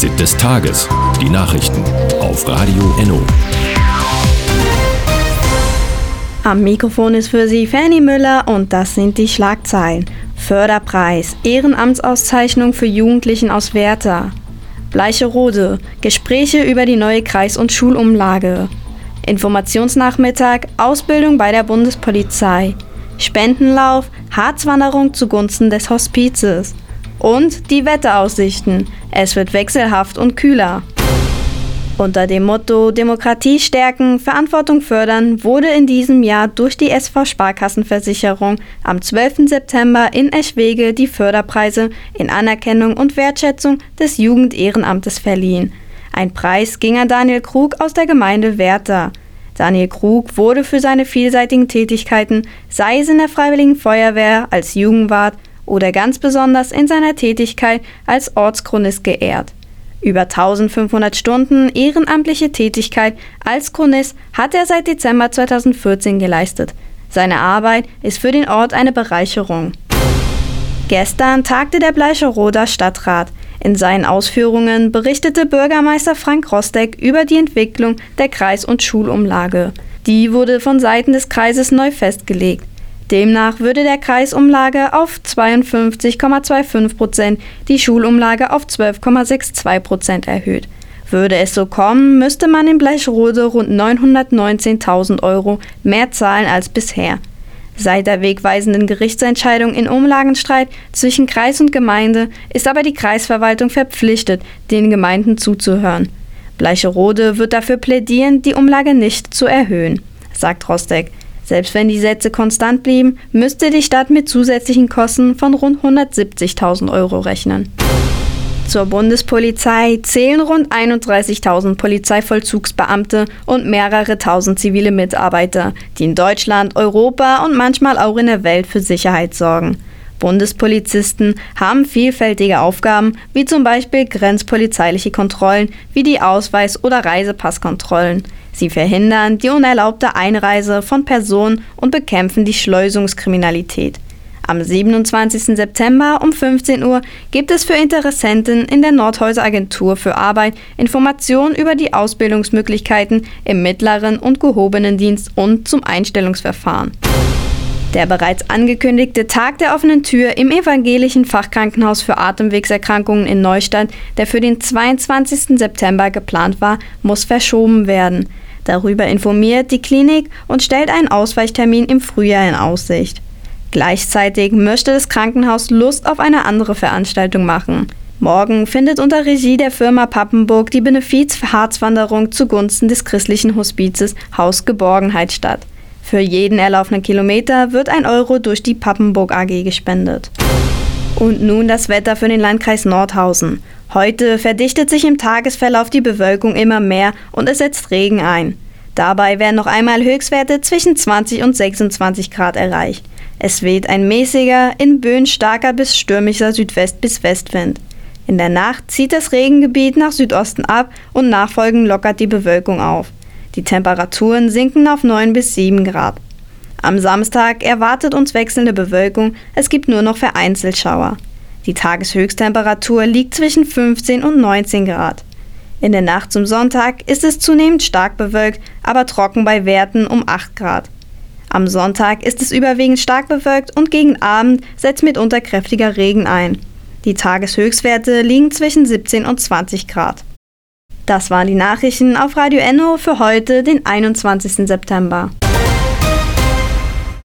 Fazit des Tages. Die Nachrichten auf Radio Enno. Am Mikrofon ist für Sie Fanny Müller und das sind die Schlagzeilen. Förderpreis, Ehrenamtsauszeichnung für Jugendlichen aus Werther. Bleicherode, Gespräche über die neue Kreis- und Schulumlage. Informationsnachmittag, Ausbildung bei der Bundespolizei. Spendenlauf, Harzwanderung zugunsten des Hospizes. Und die Wetteraussichten. Es wird wechselhaft und kühler. Unter dem Motto Demokratie stärken, Verantwortung fördern wurde in diesem Jahr durch die SV Sparkassenversicherung am 12. September in Eschwege die Förderpreise in Anerkennung und Wertschätzung des Jugendehrenamtes verliehen. Ein Preis ging an Daniel Krug aus der Gemeinde Werther. Daniel Krug wurde für seine vielseitigen Tätigkeiten, sei es in der Freiwilligen Feuerwehr, als Jugendwart oder ganz besonders in seiner Tätigkeit als Ortschronist geehrt. Über 1500 Stunden ehrenamtliche Tätigkeit als Chronist hat er seit Dezember 2014 geleistet. Seine Arbeit ist für den Ort eine Bereicherung. Gestern tagte der Bleicheroder Stadtrat. In seinen Ausführungen berichtete Bürgermeister Frank Rostek über die Entwicklung der Kreis- und Schulumlage. Die wurde von Seiten des Kreises neu festgelegt. Demnach würde der Kreisumlage auf 52,25%, die Schulumlage auf 12,62% erhöht. Würde es so kommen, müsste man in Bleicherode rund 919.000 € mehr zahlen als bisher. Seit der wegweisenden Gerichtsentscheidung in Umlagenstreit zwischen Kreis und Gemeinde ist aber die Kreisverwaltung verpflichtet, den Gemeinden zuzuhören. Bleicherode wird dafür plädieren, die Umlage nicht zu erhöhen, sagt Rostek. Selbst wenn die Sätze konstant blieben, müsste die Stadt mit zusätzlichen Kosten von rund 170.000 € rechnen. Zur Bundespolizei zählen rund 31.000 Polizeivollzugsbeamte und mehrere tausend zivile Mitarbeiter, die in Deutschland, Europa und manchmal auch in der Welt für Sicherheit sorgen. Bundespolizisten haben vielfältige Aufgaben, wie zum Beispiel grenzpolizeiliche Kontrollen wie die Ausweis- oder Reisepasskontrollen. Sie verhindern die unerlaubte Einreise von Personen und bekämpfen die Schleusungskriminalität. Am 27. September um 15 Uhr gibt es für Interessenten in der Nordhäuser Agentur für Arbeit Informationen über die Ausbildungsmöglichkeiten im mittleren und gehobenen Dienst und zum Einstellungsverfahren. Der bereits angekündigte Tag der offenen Tür im evangelischen Fachkrankenhaus für Atemwegserkrankungen in Neustadt, der für den 22. September geplant war, muss verschoben werden. Darüber informiert die Klinik und stellt einen Ausweichtermin im Frühjahr in Aussicht. Gleichzeitig möchte das Krankenhaus Lust auf eine andere Veranstaltung machen. Morgen findet unter Regie der Firma Pappenburg die Benefiz-Harzwanderung zugunsten des christlichen Hospizes Haus Geborgenheit statt. Für jeden erlaufenen Kilometer wird 1 € durch die Pappenburg AG gespendet. Und nun das Wetter für den Landkreis Nordhausen. Heute verdichtet sich im Tagesverlauf die Bewölkung immer mehr und es setzt Regen ein. Dabei werden noch einmal Höchstwerte zwischen 20 und 26 Grad erreicht. Es weht ein mäßiger, in Böen starker bis stürmischer Südwest- bis Westwind. In der Nacht zieht das Regengebiet nach Südosten ab und nachfolgend lockert die Bewölkung auf. Die Temperaturen sinken auf 9 bis 7 Grad. Am Samstag erwartet uns wechselnde Bewölkung, es gibt nur noch vereinzelt Schauer. Die Tageshöchsttemperatur liegt zwischen 15 und 19 Grad. In der Nacht zum Sonntag ist es zunehmend stark bewölkt, aber trocken bei Werten um 8 Grad. Am Sonntag ist es überwiegend stark bewölkt und gegen Abend setzt mitunter kräftiger Regen ein. Die Tageshöchstwerte liegen zwischen 17 und 20 Grad. Das waren die Nachrichten auf Radio Enno für heute, den 21. September.